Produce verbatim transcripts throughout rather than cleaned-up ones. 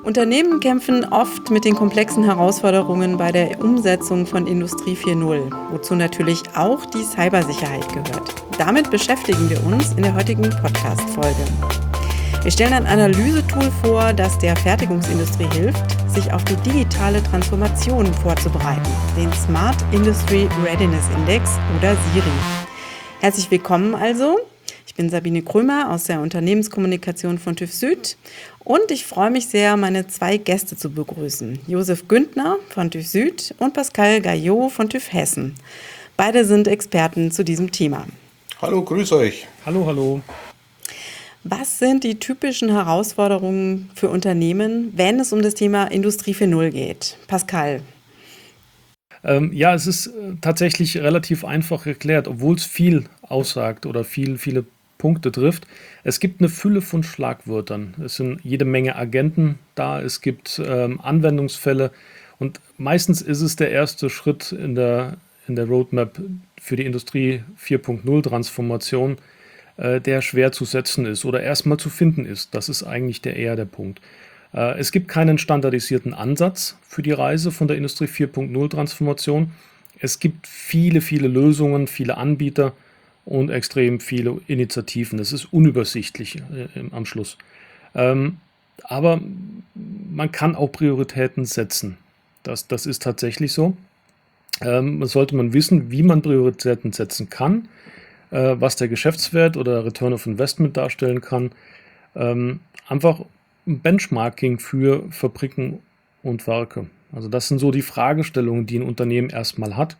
Unternehmen kämpfen oft mit den komplexen Herausforderungen bei der Umsetzung von Industrie vier Punkt null, wozu natürlich auch die Cybersicherheit gehört. Damit beschäftigen wir uns in der heutigen Podcast-Folge. Wir stellen ein Analysetool vor, das der Fertigungsindustrie hilft, sich auf die digitale Transformation vorzubereiten, den Smart Industry Readiness Index oder SIRI. Herzlich willkommen also. Ich bin Sabine Krömer aus der Unternehmenskommunikation von TÜV Süd und ich freue mich sehr, meine zwei Gäste zu begrüßen. Josef Güntner von TÜV Süd und Pascal Gaillot von TÜV Hessen. Beide sind Experten zu diesem Thema. Hallo, grüß euch. Hallo, hallo. Was sind die typischen Herausforderungen für Unternehmen, wenn es um das Thema Industrie vier Punkt null geht? Pascal. Ähm, ja, es ist äh, tatsächlich relativ einfach erklärt, obwohl es viel aussagt oder viel, viele Punkte trifft. Es gibt eine Fülle von Schlagwörtern. Es sind jede Menge Agenten da. Es gibt ähm, Anwendungsfälle und meistens ist es der erste Schritt in der, in der Roadmap für die Industrie vier Punkt null Transformation, äh, der schwer zu setzen ist oder erstmal zu finden ist. Das ist eigentlich der eher der Punkt. Äh, es gibt keinen standardisierten Ansatz für die Reise von der Industrie vier Punkt null Transformation. Es gibt viele, viele Lösungen, viele Anbieter und extrem viele Initiativen. Das ist unübersichtlich äh, am Schluss. Ähm, aber man kann auch Prioritäten setzen. Das, das ist tatsächlich so. Ähm, sollte man wissen, wie man Prioritäten setzen kann, äh, was der Geschäftswert oder Return of Investment darstellen kann. Ähm, einfach ein Benchmarking für Fabriken und Werke. Also das sind so die Fragestellungen, die ein Unternehmen erstmal hat.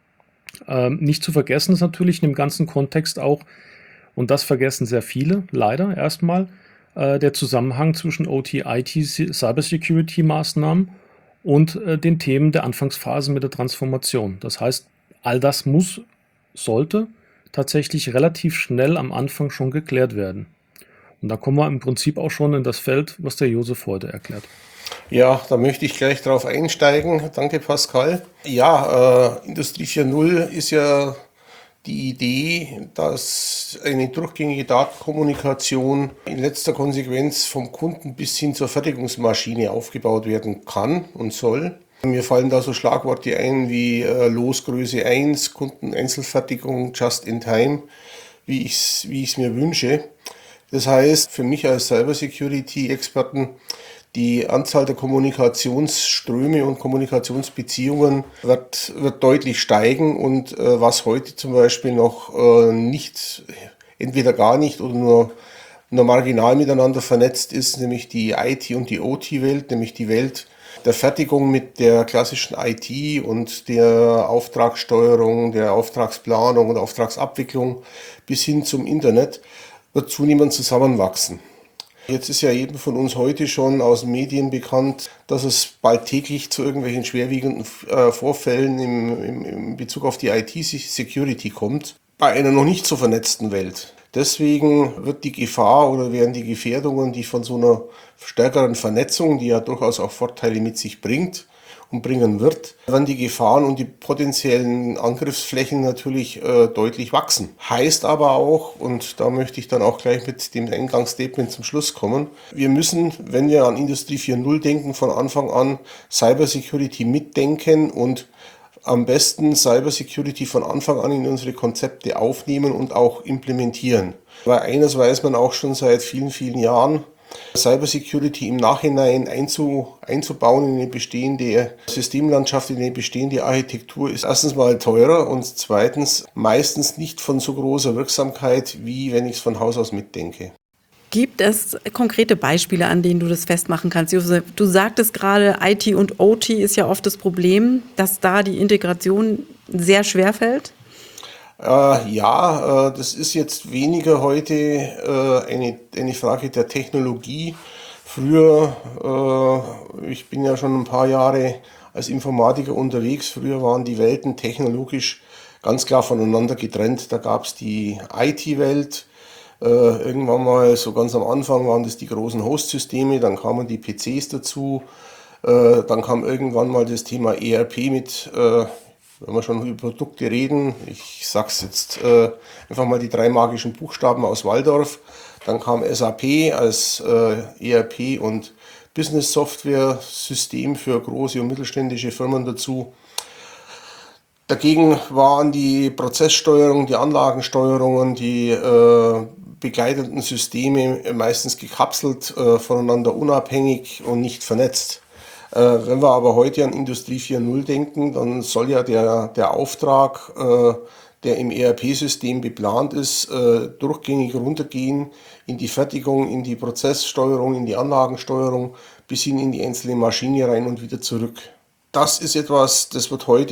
Ähm, nicht zu vergessen ist natürlich in dem ganzen Kontext auch, und das vergessen sehr viele, leider erstmal, äh, der Zusammenhang zwischen O T, I T, Cybersecurity-Maßnahmen und äh, den Themen der Anfangsphase mit der Transformation. Das heißt, all das muss, sollte tatsächlich relativ schnell am Anfang schon geklärt werden. Und da kommen wir im Prinzip auch schon in das Feld, was der Josef heute erklärt. Ja, da möchte ich gleich drauf einsteigen. Danke, Pascal. Ja, äh, Industrie vier Punkt null ist ja die Idee, dass eine durchgängige Datenkommunikation in letzter Konsequenz vom Kunden bis hin zur Fertigungsmaschine aufgebaut werden kann und soll. Mir fallen da so Schlagworte ein wie äh, Losgröße eins, Kundeneinzelfertigung, Just in Time, wie ich es wie ich's mir wünsche. Das heißt, für mich als Cybersecurity-Experten, die Anzahl der Kommunikationsströme und Kommunikationsbeziehungen wird, wird deutlich steigen und äh, was heute zum Beispiel noch äh, nicht, entweder gar nicht oder nur, nur marginal miteinander vernetzt ist, nämlich die I T und die O T-Welt, nämlich die Welt der Fertigung mit der klassischen I T und der Auftragssteuerung, der Auftragsplanung und Auftragsabwicklung bis hin zum Internet, wird zunehmend zusammenwachsen. Jetzt ist ja jedem von uns heute schon aus den Medien bekannt, dass es bald täglich zu irgendwelchen schwerwiegenden äh, Vorfällen im, im, im Bezug auf die I T-Security kommt, bei einer noch nicht so vernetzten Welt. Deswegen wird die Gefahr oder werden die Gefährdungen, die von so einer stärkeren Vernetzung, die ja durchaus auch Vorteile mit sich bringt und bringen wird, werden die Gefahren und die potenziellen Angriffsflächen natürlich äh, deutlich wachsen. Heißt aber auch, und da möchte ich dann auch gleich mit dem Eingangsstatement zum Schluss kommen, wir müssen, wenn wir an Industrie vier Punkt null denken, von Anfang an Cybersecurity mitdenken und am besten Cybersecurity von Anfang an in unsere Konzepte aufnehmen und auch implementieren. Weil eines weiß man auch schon seit vielen, vielen Jahren: Cybersecurity im Nachhinein einzu, einzubauen in eine bestehende Systemlandschaft, in eine bestehende Architektur ist erstens mal teurer und zweitens meistens nicht von so großer Wirksamkeit, wie wenn ich es von Haus aus mitdenke. Gibt es konkrete Beispiele, an denen du das festmachen kannst? Josef, du sagtest gerade, I T und O T ist ja oft das Problem, dass da die Integration sehr schwer fällt. Äh, ja, äh, das ist jetzt weniger heute äh, eine, eine Frage der Technologie. Früher, äh, ich bin ja schon ein paar Jahre als Informatiker unterwegs, früher waren die Welten technologisch ganz klar voneinander getrennt. Da gab es die I T-Welt, äh, irgendwann mal so ganz am Anfang waren das die großen Host-Systeme, dann kamen die P Cs dazu, äh, dann kam irgendwann mal das Thema E R P mit. Äh, Wenn wir schon über Produkte reden, ich sag's jetzt äh, einfach mal die drei magischen Buchstaben aus Waldorf. Dann kam S A P als äh, E R P und Business-Software-System für große und mittelständische Firmen dazu. Dagegen waren die Prozesssteuerung, die Anlagensteuerungen, die äh, begleitenden Systeme meistens gekapselt, äh, voneinander unabhängig und nicht vernetzt. Äh, wenn wir aber heute an Industrie vier Punkt null denken, dann soll ja der, der Auftrag, äh, der im E R P-System geplant ist, äh, durchgängig runtergehen in die Fertigung, in die Prozesssteuerung, in die Anlagensteuerung, bis hin in die einzelne Maschine rein und wieder zurück. Das ist etwas, das wird heute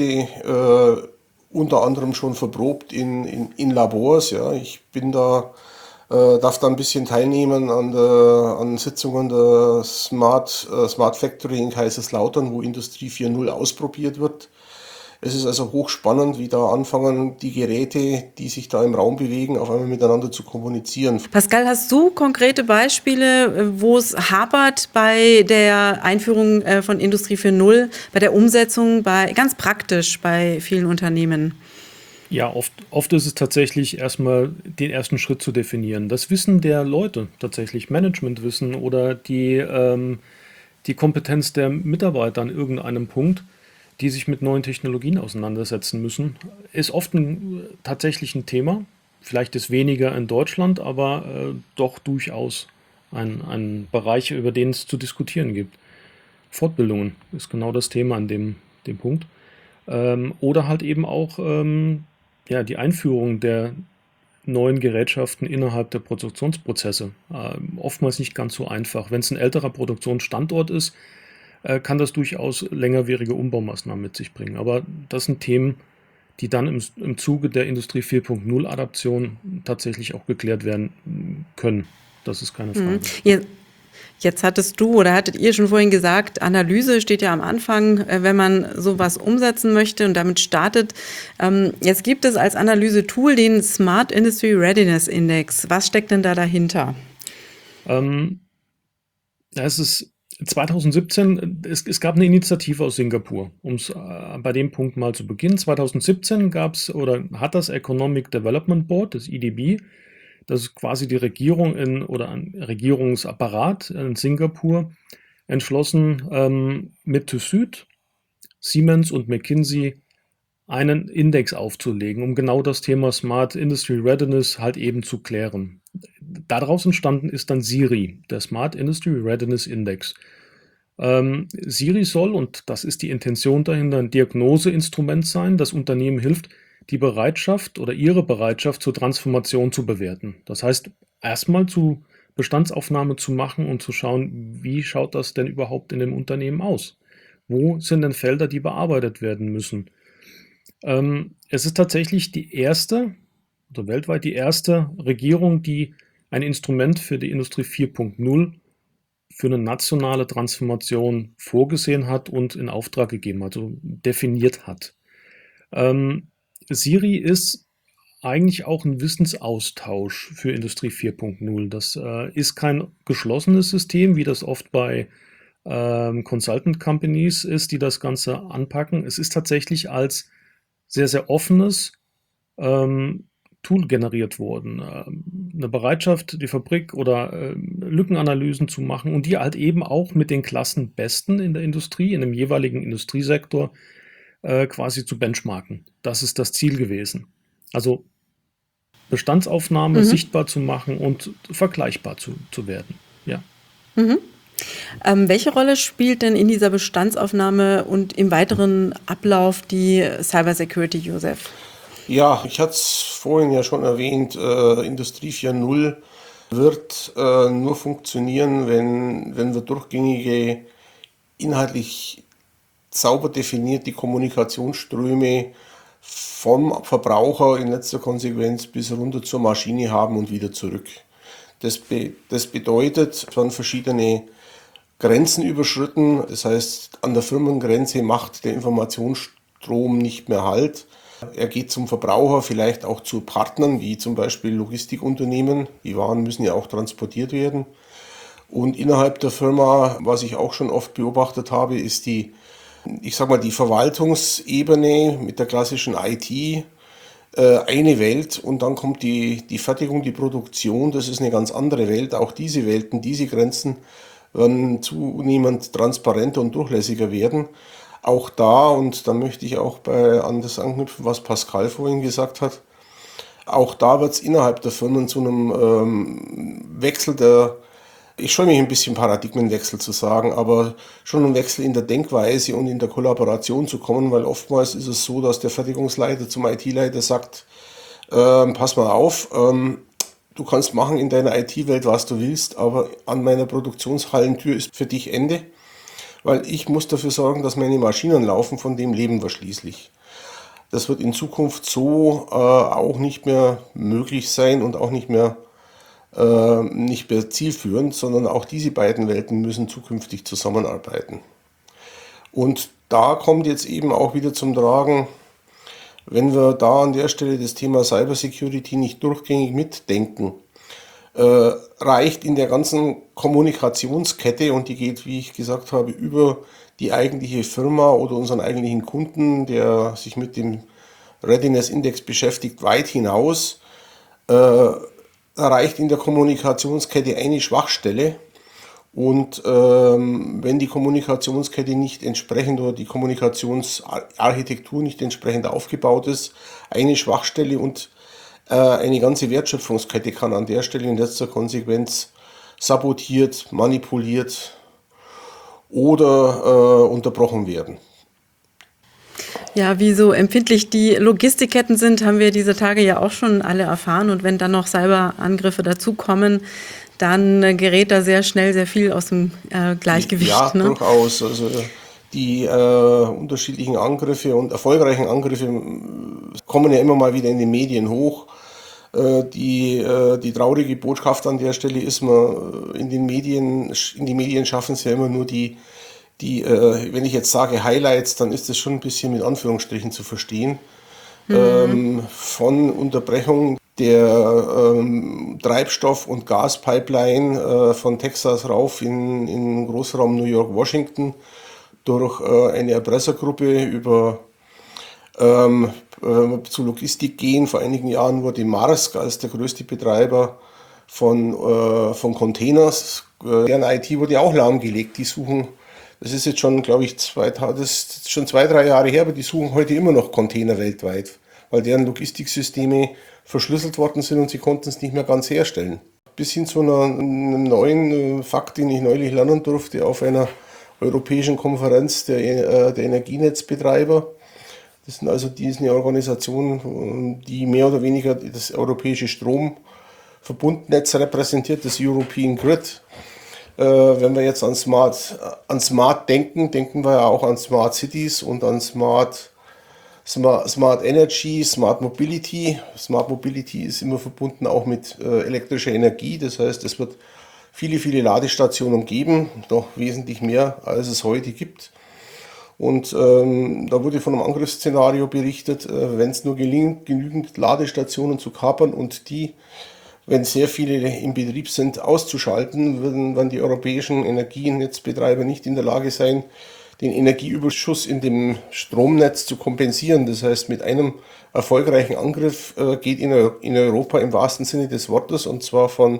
äh, unter anderem schon verprobt in, in, in Labors. Ja. Ich bin da, äh, darf da ein bisschen teilnehmen an, der, an Sitzungen der Smart, äh, Smart Factory in Kaiserslautern, wo Industrie vier Punkt null ausprobiert wird. Es ist also hochspannend, wie da anfangen die Geräte, die sich da im Raum bewegen, auf einmal miteinander zu kommunizieren. Pascal, hast du konkrete Beispiele, wo es hapert bei der Einführung von Industrie vier Punkt null, bei der Umsetzung, bei, ganz praktisch bei vielen Unternehmen? Ja, oft, oft ist es tatsächlich erstmal den ersten Schritt zu definieren. Das Wissen der Leute, tatsächlich Managementwissen oder die, ähm, die Kompetenz der Mitarbeiter an irgendeinem Punkt, die sich mit neuen Technologien auseinandersetzen müssen, ist oft ein, tatsächlich ein Thema. Vielleicht ist weniger in Deutschland, aber äh, doch durchaus ein, ein Bereich, über den es zu diskutieren gibt. Fortbildungen ist genau das Thema an dem, dem Punkt. Ähm, oder halt eben auch ähm, ja, die Einführung der neuen Gerätschaften innerhalb der Produktionsprozesse. Ähm, oftmals nicht ganz so einfach. Wenn es ein älterer Produktionsstandort ist, kann das durchaus längerwierige Umbaumaßnahmen mit sich bringen. Aber das sind Themen, die dann im, im Zuge der Industrie vier Punkt null Adaption tatsächlich auch geklärt werden können. Das ist keine Frage. Ja, jetzt hattest du oder hattet ihr schon vorhin gesagt, Analyse steht ja am Anfang, wenn man sowas umsetzen möchte und damit startet. Jetzt gibt es als Analyse-Tool den Smart Industry Readiness Index. Was steckt denn da dahinter? Ähm, es ist zwanzig siebzehn, es, es gab eine Initiative aus Singapur, um es äh, bei dem Punkt mal zu beginnen. zwanzig siebzehn gab es oder hat das Economic Development Board, das E D B, das ist quasi die Regierung in, oder ein Regierungsapparat in Singapur, entschlossen, ähm, mit TÜV-Süd, Siemens und McKinsey einen Index aufzulegen, um genau das Thema Smart Industry Readiness halt eben zu klären. Daraus entstanden ist dann SIRI, der Smart Industry Readiness Index. Ähm, SIRI soll, und das ist die Intention dahinter, ein Diagnoseinstrument sein, das Unternehmen hilft, die Bereitschaft oder ihre Bereitschaft zur Transformation zu bewerten. Das heißt, erstmal zu Bestandsaufnahme zu machen und zu schauen, wie schaut das denn überhaupt in dem Unternehmen aus? Wo sind denn Felder, die bearbeitet werden müssen? Ähm, es ist tatsächlich die erste, oder weltweit die erste Regierung, die ein Instrument für die Industrie vier Punkt null für eine nationale Transformation vorgesehen hat und in Auftrag gegeben hat, also definiert hat. Ähm, SIRI ist eigentlich auch ein Wissensaustausch für Industrie vier Punkt null. Das äh, ist kein geschlossenes System, wie das oft bei ähm, Consultant Companies ist, die das Ganze anpacken. Es ist tatsächlich als sehr, sehr offenes ähm, Tool generiert worden. Ähm, eine Bereitschaft, die Fabrik oder äh, Lückenanalysen zu machen und die halt eben auch mit den Klassenbesten in der Industrie, in dem jeweiligen Industriesektor äh, quasi zu benchmarken. Das ist das Ziel gewesen. Also Bestandsaufnahme Mhm. sichtbar zu machen und vergleichbar zu, zu werden. Ja. Mhm. Ähm, welche Rolle spielt denn in dieser Bestandsaufnahme und im weiteren Ablauf die Cybersecurity, Josef? Ja, ich hatte es vorhin ja schon erwähnt, äh, Industrie vier Punkt null wird äh, nur funktionieren, wenn, wenn wir durchgängige, inhaltlich sauber definierte Kommunikationsströme vom Verbraucher in letzter Konsequenz bis runter zur Maschine haben und wieder zurück. Das, be das bedeutet, es werden verschiedene Grenzen überschritten. Das heißt, an der Firmengrenze macht der Informationsstrom nicht mehr Halt. Er geht zum Verbraucher, vielleicht auch zu Partnern, wie zum Beispiel Logistikunternehmen. Die Waren müssen ja auch transportiert werden. Und innerhalb der Firma, was ich auch schon oft beobachtet habe, ist die, ich sag mal, die Verwaltungsebene mit der klassischen I T äh, eine Welt und dann kommt die, die Fertigung, die Produktion. Das ist eine ganz andere Welt. Auch diese Welten, diese Grenzen werden zunehmend transparenter und durchlässiger werden. Auch da, und da möchte ich auch bei, an das anknüpfen, was Pascal vorhin gesagt hat, auch da wird es innerhalb der Firmen zu einem ähm, Wechsel der, ich scheue mich ein bisschen Paradigmenwechsel zu sagen, aber schon ein Wechsel in der Denkweise und in der Kollaboration zu kommen, weil oftmals ist es so, dass der Fertigungsleiter zum I T-Leiter sagt, ähm, pass mal auf, ähm, du kannst machen in deiner I T-Welt, was du willst, aber an meiner Produktionshallentür ist für dich Ende, weil ich muss dafür sorgen, dass meine Maschinen laufen, von dem leben wir schließlich. Das wird in Zukunft so äh, auch nicht mehr möglich sein und auch nicht mehr, äh, nicht mehr zielführend, sondern auch diese beiden Welten müssen zukünftig zusammenarbeiten. Und da kommt jetzt eben auch wieder zum Tragen, wenn wir da an der Stelle das Thema Cybersecurity nicht durchgängig mitdenken, äh, reicht in der ganzen Kommunikationskette, und die geht, wie ich gesagt habe, über die eigentliche Firma oder unseren eigentlichen Kunden, der sich mit dem Readiness Index beschäftigt, weit hinaus, äh, reicht in der Kommunikationskette eine Schwachstelle. Und ähm, wenn die Kommunikationskette nicht entsprechend oder die Kommunikationsarchitektur nicht entsprechend aufgebaut ist, eine Schwachstelle und äh, eine ganze Wertschöpfungskette kann an der Stelle in letzter Konsequenz sabotiert, manipuliert oder äh, unterbrochen werden. Ja, wie so empfindlich die Logistikketten sind, haben wir diese Tage ja auch schon alle erfahren. Und wenn dann noch Cyberangriffe dazukommen, dann äh, gerät da sehr schnell sehr viel aus dem äh, Gleichgewicht. Ja, ne? durchaus. Also die äh, unterschiedlichen Angriffe und erfolgreichen Angriffe kommen ja immer mal wieder in den Medien hoch. Äh, die, äh, die traurige Botschaft an der Stelle ist, man in den Medien, in die Medien schaffen es ja immer nur die, die äh, wenn ich jetzt sage Highlights, dann ist das schon ein bisschen mit Anführungsstrichen zu verstehen. Mhm. Ähm, von Unterbrechung der ähm, Treibstoff- und Gaspipeline äh, von Texas rauf in, in Großraum New York, Washington durch äh, eine Erpressergruppe über ähm, äh, zu Logistik gehen. Vor einigen Jahren wurde Maersk als der größte Betreiber von, äh, von Containers, äh, deren I T wurde ja auch lahmgelegt. Die suchen, das ist jetzt schon, glaube ich, zwei, das ist schon zwei, drei Jahre her, aber die suchen heute immer noch Container weltweit, weil deren Logistiksysteme verschlüsselt worden sind und sie konnten es nicht mehr ganz herstellen. Bis hin zu einer, einem neuen Fakt, den ich neulich lernen durfte auf einer europäischen Konferenz der, äh, der Energienetzbetreiber. Das sind also diese Organisationen, die mehr oder weniger das europäische Stromverbundnetz repräsentiert, das European Grid. Äh, wenn wir jetzt an Smart, an Smart denken, denken wir ja auch an Smart Cities und an Smart Smart, Smart Energy, Smart Mobility. Smart Mobility ist immer verbunden auch mit äh, elektrischer Energie. Das heißt, es wird viele, viele Ladestationen geben, noch wesentlich mehr, als es heute gibt. Und ähm, da wurde von einem Angriffsszenario berichtet, äh, wenn es nur gelingt, genügend Ladestationen zu kapern und die, wenn sehr viele im Betrieb sind, auszuschalten, würden dann die europäischen Energienetzbetreiber nicht in der Lage sein, den Energieüberschuss in dem Stromnetz zu kompensieren. Das heißt, mit einem erfolgreichen Angriff äh, geht in, in Europa im wahrsten Sinne des Wortes, und zwar von,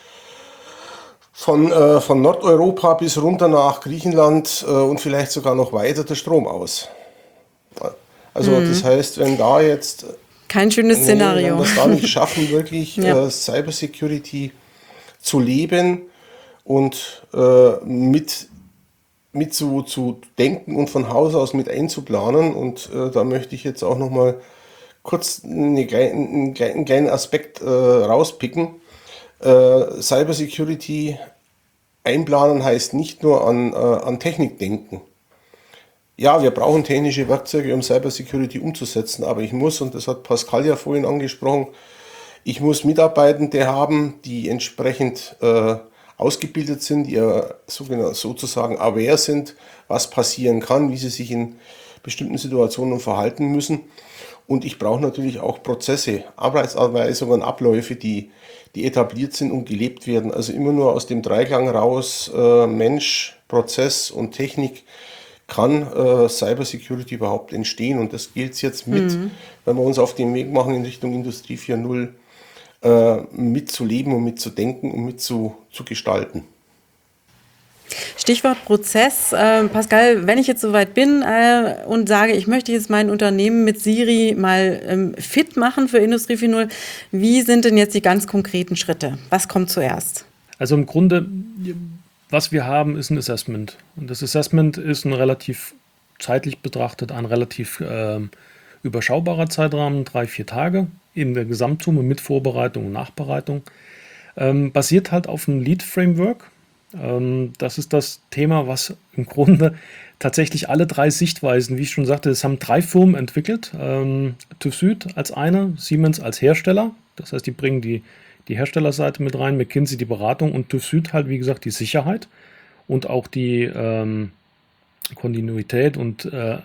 von, äh, von Nordeuropa bis runter nach Griechenland äh, und vielleicht sogar noch weiter der Strom aus. Also mhm. das heißt, wenn da jetzt... Kein schönes nee, Szenario. Wenn wir es da nicht schaffen, wirklich ja. äh, Cybersecurity zu leben und äh, mit mit zu, zu denken und von Haus aus mit einzuplanen. Und äh, da möchte ich jetzt auch noch mal kurz eine, einen, einen kleinen Aspekt äh, rauspicken. Äh, Cybersecurity einplanen heißt nicht nur an, äh, an Technik denken. Ja, wir brauchen technische Werkzeuge, um Cybersecurity umzusetzen, aber ich muss, und das hat Pascal ja vorhin angesprochen, ich muss Mitarbeitende haben, die entsprechend äh, ausgebildet sind, die ja sozusagen aware sind, was passieren kann, wie sie sich in bestimmten Situationen verhalten müssen. Und ich brauche natürlich auch Prozesse, Arbeitsanweisungen, Abläufe, die, die etabliert sind und gelebt werden. Also immer nur aus dem Dreiklang raus, äh, Mensch, Prozess und Technik, kann äh, Cybersecurity überhaupt entstehen. Und das gilt jetzt mit, mhm. wenn wir uns auf den Weg machen in Richtung Industrie vier Punkt null, mitzuleben und mitzudenken und mit zu, zu gestalten. Stichwort Prozess. Äh, Pascal, wenn ich jetzt soweit bin äh, und sage, ich möchte jetzt mein Unternehmen mit Siri mal ähm, fit machen für Industrie vier Punkt null, wie sind denn jetzt die ganz konkreten Schritte? Was kommt zuerst? Also im Grunde, was wir haben, ist ein Assessment. Und das Assessment ist ein relativ zeitlich betrachtet ein relativ äh, überschaubarer Zeitrahmen, drei, vier Tage in der Gesamtsumme mit Vorbereitung und Nachbereitung. Ähm, basiert halt auf einem Lead-Framework. Ähm, das ist das Thema, was im Grunde tatsächlich alle drei Sichtweisen, wie ich schon sagte, es haben drei Firmen entwickelt. Ähm, TÜV Süd als eine, Siemens als Hersteller, das heißt, die bringen die, die Herstellerseite mit rein, McKinsey die Beratung und TÜV Süd halt, wie gesagt, die Sicherheit und auch die ähm, Kontinuität und äh,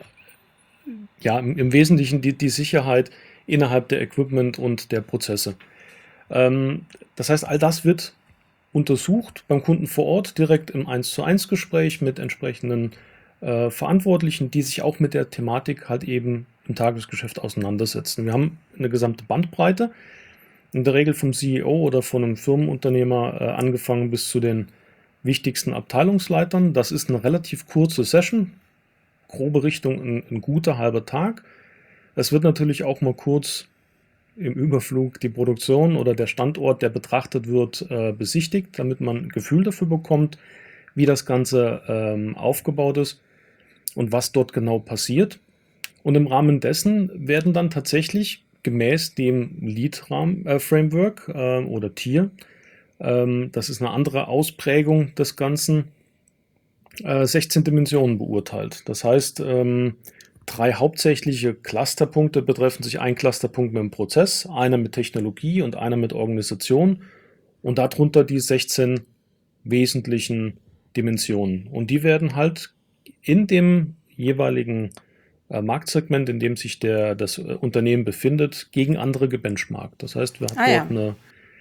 ja, im, im Wesentlichen die, die Sicherheit innerhalb der Equipment und der Prozesse. Ähm, das heißt, all das wird untersucht beim Kunden vor Ort, direkt im eins zu eins Gespräch mit entsprechenden äh, Verantwortlichen, die sich auch mit der Thematik halt eben im Tagesgeschäft auseinandersetzen. Wir haben eine gesamte Bandbreite, in der Regel vom C E O oder von einem Firmenunternehmer äh, angefangen bis zu den wichtigsten Abteilungsleitern. Das ist eine relativ kurze Session, grobe Richtung ein, ein guter halber Tag. Es wird natürlich auch mal kurz im Überflug die Produktion oder der Standort, der betrachtet wird, äh, besichtigt, damit man ein Gefühl dafür bekommt, wie das Ganze ähm, aufgebaut ist und was dort genau passiert. Und im Rahmen dessen werden dann tatsächlich gemäß dem Lead-Framework äh, oder Tier, ähm, das ist eine andere Ausprägung des Ganzen, äh, sechzehn Dimensionen beurteilt. Das heißt, ähm, drei hauptsächliche Clusterpunkte betreffen sich ein Clusterpunkt mit dem Prozess, einer mit Technologie und einer mit Organisation und darunter die sechzehn wesentlichen Dimensionen. Und die werden halt in dem jeweiligen äh, Marktsegment, in dem sich der, das äh, Unternehmen befindet, gegen andere gebenchmarkt. Das heißt, wir haben Ah, dort ja. eine,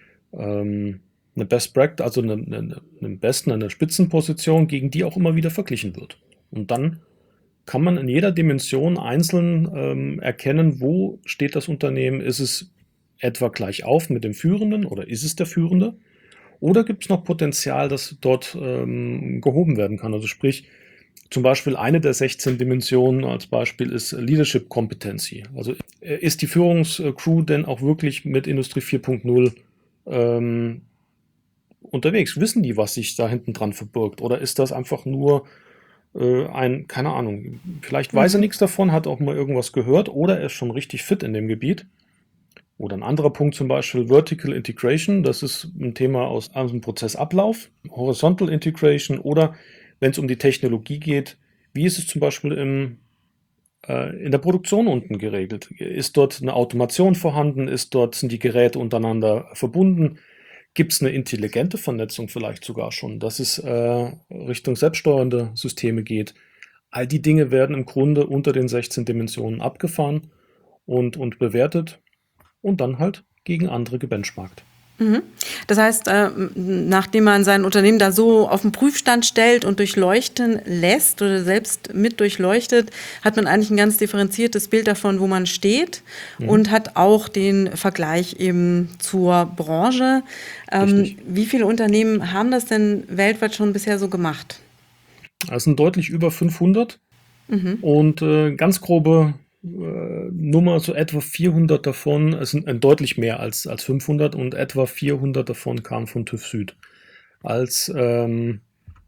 ähm, eine Best Practice, also eine, eine, eine besten, eine Spitzenposition, gegen die auch immer wieder verglichen wird. Und dann kann man in jeder Dimension einzeln ähm, erkennen, wo steht das Unternehmen. Ist es etwa gleich auf mit dem Führenden oder ist es der Führende? Oder gibt es noch Potenzial, das dort ähm, gehoben werden kann? Also sprich, zum Beispiel eine der sechzehn Dimensionen als Beispiel ist Leadership Competency. Also äh, ist die Führungscrew denn auch wirklich mit Industrie vier Punkt null ähm, unterwegs? Wissen die, was sich da hinten dran verbirgt? Oder ist das einfach nur äh, ein, keine Ahnung, vielleicht weiß er Mhm. nichts davon, hat auch mal irgendwas gehört oder er ist schon richtig fit in dem Gebiet. Oder ein anderer Punkt zum Beispiel Vertical Integration, das ist ein Thema aus einem Prozessablauf, Horizontal Integration oder wenn es um die Technologie geht, wie ist es zum Beispiel im, äh, in der Produktion unten geregelt? Ist dort eine Automation vorhanden? Ist dort, sind die Geräte untereinander verbunden? Gibt es eine intelligente Vernetzung vielleicht sogar schon, dass es äh, Richtung selbststeuernde Systeme geht? All die Dinge werden im Grunde unter den sechzehn Dimensionen abgefahren und, und bewertet und dann halt gegen andere gebenchmarkt. Mhm. Das heißt, äh, nachdem man sein Unternehmen da so auf den Prüfstand stellt und durchleuchten lässt oder selbst mit durchleuchtet, hat man eigentlich ein ganz differenziertes Bild davon, wo man steht Mhm. und hat auch den Vergleich eben zur Branche. Ähm, Richtig. wie viele Unternehmen haben das denn weltweit schon bisher so gemacht? Es sind deutlich über fünfhundert Mhm. und äh, ganz grobe äh, Nummer, so etwa vierhundert davon, es sind äh, deutlich mehr als, als fünfhundert und etwa vierhundert davon kamen von TÜV Süd als ähm,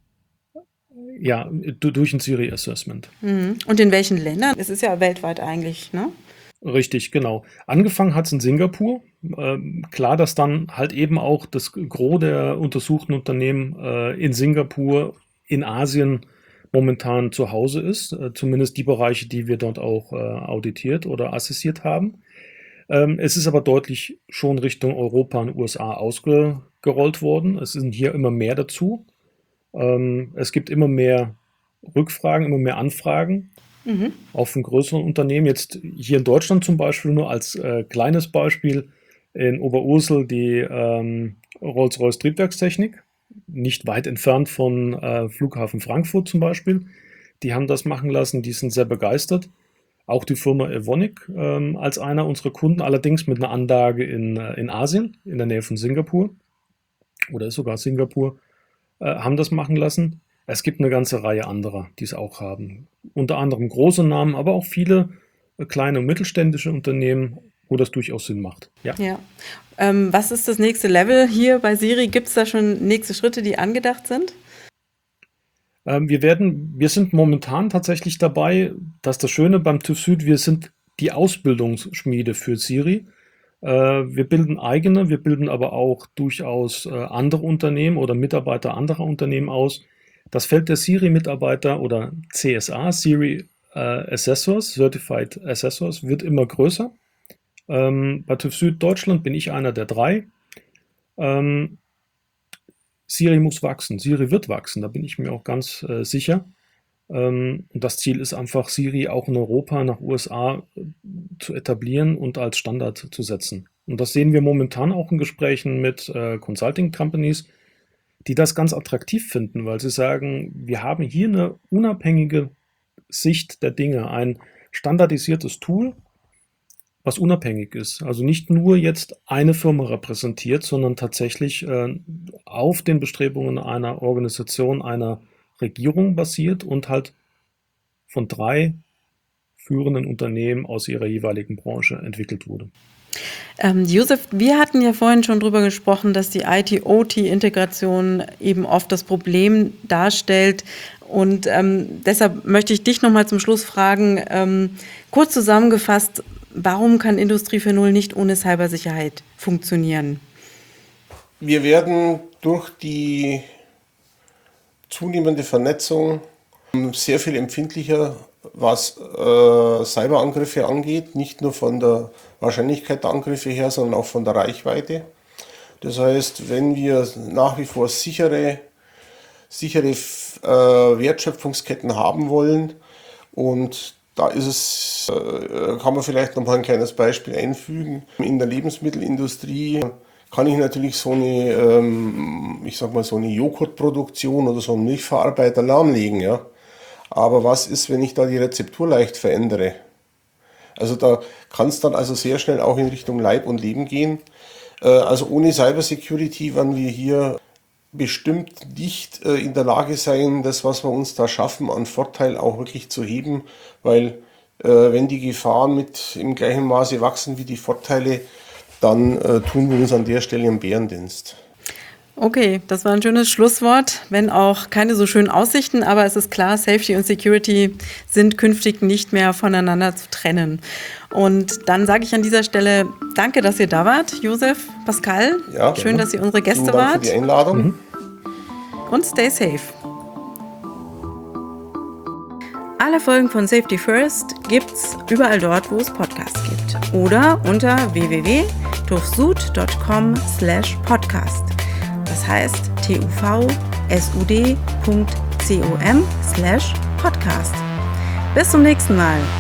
ja, du- durch ein Siri Assessment. Mhm. Und in welchen Ländern? Es ist ja weltweit eigentlich, ne? Richtig, genau. Angefangen hat es in Singapur. Ähm, klar, dass dann halt eben auch das Gros der untersuchten Unternehmen äh, in Singapur, in Asien momentan zu Hause ist. Äh, zumindest die Bereiche, die wir dort auch äh, auditiert oder assessiert haben. Ähm, es ist aber deutlich schon Richtung Europa und U S A ausgerollt worden. Es sind hier immer mehr dazu. Ähm, es gibt immer mehr Rückfragen, immer mehr Anfragen Mhm. auch von größeren Unternehmen. Jetzt hier in Deutschland zum Beispiel nur als äh, kleines Beispiel in Oberursel die ähm, Rolls-Royce Triebwerkstechnik, nicht weit entfernt von äh, Flughafen Frankfurt zum Beispiel. Die haben das machen lassen, die sind sehr begeistert. Auch die Firma Evonik ähm, als einer unserer Kunden, allerdings mit einer Anlage in, äh, in Asien, in der Nähe von Singapur oder ist sogar Singapur, äh, haben das machen lassen. Es gibt eine ganze Reihe anderer, die es auch haben. Unter anderem große Namen, aber auch viele äh, kleine und mittelständische Unternehmen, wo das durchaus Sinn macht. Ja. Ja. Ähm, was ist das nächste Level hier bei Siri? Gibt es da schon nächste Schritte, die angedacht sind? Ähm, wir werden, wir sind momentan tatsächlich dabei, das ist das Schöne beim TÜV Süd, wir sind die Ausbildungsschmiede für Siri. Äh, wir bilden eigene, wir bilden aber auch durchaus äh, andere Unternehmen oder Mitarbeiter anderer Unternehmen aus. Das Feld der Siri-Mitarbeiter oder C S A, Siri äh, Assessors, Certified Assessors, wird immer größer. Ähm, bei TÜV Süd Deutschland bin ich einer der drei. Ähm, Siri muss wachsen, Siri wird wachsen, da bin ich mir auch ganz äh, sicher. Ähm, und das Ziel ist einfach, Siri auch in Europa, nach U S A äh, zu etablieren und als Standard zu setzen. Und das sehen wir momentan auch in Gesprächen mit äh, Consulting-Companies, die das ganz attraktiv finden, weil sie sagen, wir haben hier eine unabhängige Sicht der Dinge, ein standardisiertes Tool, was unabhängig ist. Also nicht nur jetzt eine Firma repräsentiert, sondern tatsächlich äh, auf den Bestrebungen einer Organisation, einer Regierung basiert und halt von drei führenden Unternehmen aus ihrer jeweiligen Branche entwickelt wurde. Ähm, Josef, wir hatten ja vorhin schon drüber gesprochen, dass die I T-O T-Integration eben oft das Problem darstellt. Und ähm, deshalb möchte ich dich nochmal zum Schluss fragen, ähm, kurz zusammengefasst, warum kann Industrie vier Punkt null nicht ohne Cybersicherheit funktionieren? Wir werden durch die zunehmende Vernetzung sehr viel empfindlicher, was äh, Cyberangriffe angeht, nicht nur von der Wahrscheinlichkeit der Angriffe her, sondern auch von der Reichweite. Das heißt, wenn wir nach wie vor sichere, sichere äh, Wertschöpfungsketten haben wollen, und da ist es, äh, kann man vielleicht noch mal ein kleines Beispiel einfügen. In der Lebensmittelindustrie kann ich natürlich so eine, ähm, ich sag mal, so eine Joghurtproduktion oder so einen Milchverarbeiter lahmlegen, ja. Aber was ist, wenn ich da die Rezeptur leicht verändere? Also da kann es dann also sehr schnell auch in Richtung Leib und Leben gehen. Äh, also ohne Cybersecurity werden wir hier bestimmt nicht äh, in der Lage sein, das, was wir uns da schaffen, an Vorteil auch wirklich zu heben, weil äh, wenn die Gefahren mit im gleichen Maße wachsen wie die Vorteile, dann äh, tun wir uns an der Stelle einen Bärendienst. Okay, das war ein schönes Schlusswort, wenn auch keine so schönen Aussichten, aber es ist klar, Safety und Security sind künftig nicht mehr voneinander zu trennen. Und dann sage ich an dieser Stelle danke, dass ihr da wart, Josef, Pascal. Ja, schön, dass ihr unsere Gäste Vielen Dank wart. für die Einladung. Mhm. Und stay safe. Alle Folgen von Safety First gibt's überall dort, wo es Podcasts gibt. Oder unter w w w punkt tuvsud punkt com slash podcast. Das heißt t u v s u d punkt com slash podcast. Bis zum nächsten Mal.